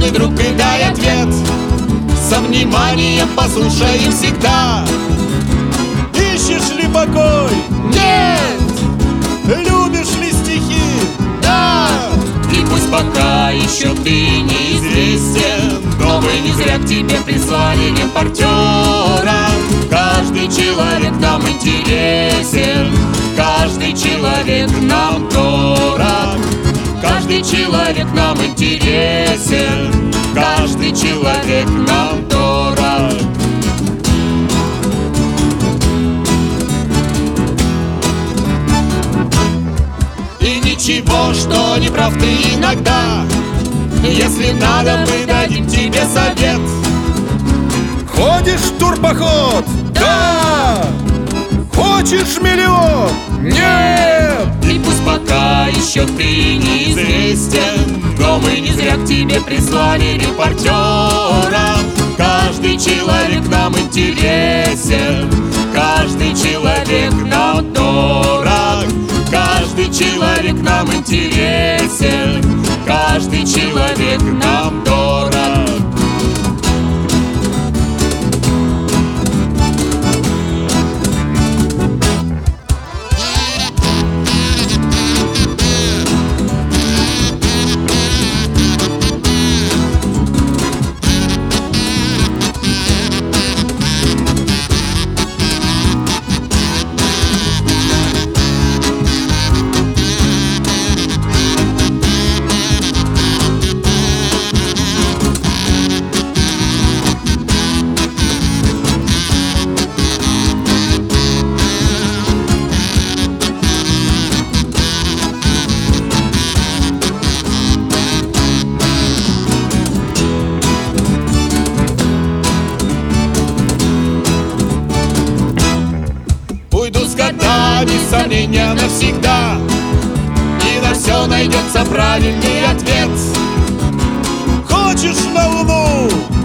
мой друг, и дай ответ. Со вниманием послушаем всегда. Ищешь ли покой? Нет! Любишь ли стихи? Да! И пусть пока еще ты неизвестен, но мы не зря к тебе прислали репортера. Каждый человек нам интересен, каждый человек нам дорог. Каждый человек нам интересен, каждый человек нам дорог. И ничего, что не прав ты иногда. Если надо, мы дадим тебе совет. Ходишь в турпоход? Да! Хочешь миллион? Нет! И пусть пока еще ты неизвестен, но мы не зря к тебе прислали репортера. Каждый человек нам интересен, каждый человек нам дорог. Каждый человек нам интересен, каждый человек нам дорог. Уйдут с годами сомнения навсегда, и на все найдется правильный ответ. Хочешь на Луну?